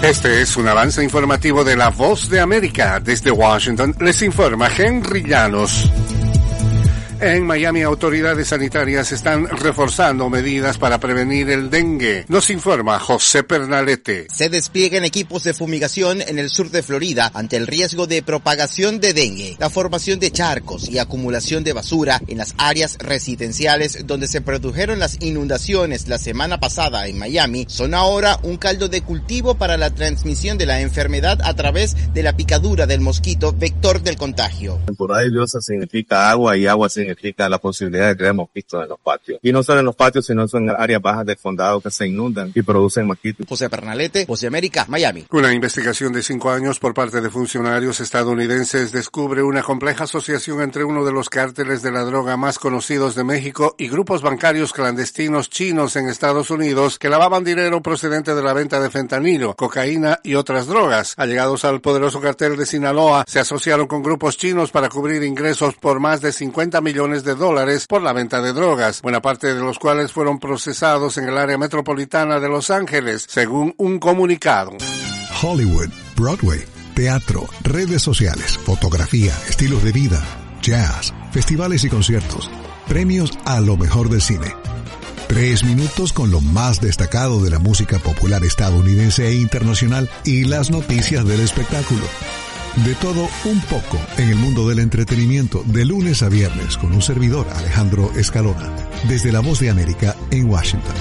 Este es un avance informativo de La Voz de América. Desde Washington les informa Henry Llanos. En Miami, autoridades sanitarias están reforzando medidas para prevenir el dengue. Nos informa José Pernalete. Se despliegan equipos de fumigación en el sur de Florida ante el riesgo de propagación de dengue. La formación de charcos y acumulación de basura en las áreas residenciales donde se produjeron las inundaciones la semana pasada en Miami son ahora un caldo de cultivo para la transmisión de la enfermedad a través de la picadura del mosquito vector del contagio. Temporada lluviosa significa agua y agua significa la posibilidad de crear mosquitos en los patios. Y no solo en los patios, sino en áreas bajas del condado que se inundan y producen mosquitos. José Pernalete, Voz de América, Miami. Una investigación de 5 años por parte de funcionarios estadounidenses descubre una compleja asociación entre uno de los cárteles de la droga más conocidos de México y grupos bancarios clandestinos chinos en Estados Unidos que lavaban dinero procedente de la venta de fentanilo, cocaína y otras drogas. Allegados al poderoso cartel de Sinaloa, se asociaron con grupos chinos para cubrir ingresos por más de $50 millones por la venta de drogas, buena parte de los cuales fueron procesados en el área metropolitana de Los Ángeles, según un comunicado. Hollywood, Broadway, teatro, redes sociales, fotografía, estilos de vida, jazz, festivales y conciertos, premios a lo mejor del cine. 3 minutos con lo más destacado de la música popular estadounidense e internacional y las noticias del espectáculo. De todo un poco en el mundo del entretenimiento, de lunes a viernes, con un servidor, Alejandro Escalona, desde La Voz de América en Washington.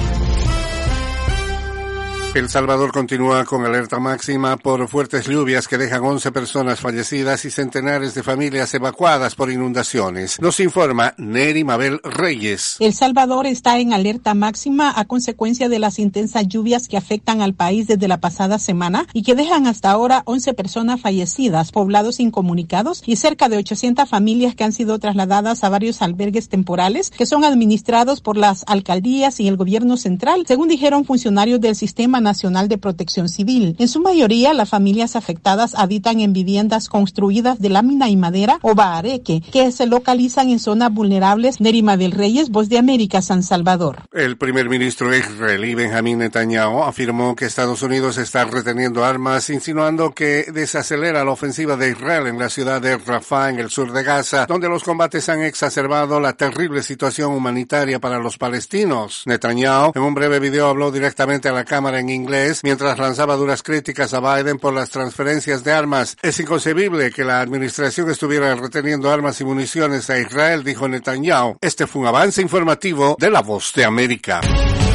El Salvador continúa con alerta máxima por fuertes lluvias que dejan 11 personas fallecidas y centenares de familias evacuadas por inundaciones. Nos informa Neri Mabel Reyes. El Salvador está en alerta máxima a consecuencia de las intensas lluvias que afectan al país desde la pasada semana y que dejan hasta ahora 11 personas fallecidas, poblados incomunicados y cerca de 800 familias que han sido trasladadas a varios albergues temporales que son administrados por las alcaldías y el gobierno central, según dijeron funcionarios del Sistema Nacional de Protección Civil. En su mayoría, las familias afectadas habitan en viviendas construidas de lámina y madera o bahareque, que se localizan en zonas vulnerables. Neri Mabel Reyes, Voz de América, San Salvador. El primer ministro israelí Benjamín Netanyahu afirmó que Estados Unidos está reteniendo armas, insinuando que desacelera la ofensiva de Israel en la ciudad de Rafah, en el sur de Gaza, donde los combates han exacerbado la terrible situación humanitaria para los palestinos. Netanyahu, en un breve video, habló directamente a la cámara en inglés, mientras lanzaba duras críticas a Biden por las transferencias de armas. Es inconcebible que la administración estuviera reteniendo armas y municiones a Israel, dijo Netanyahu. Este fue un avance informativo de La Voz de América.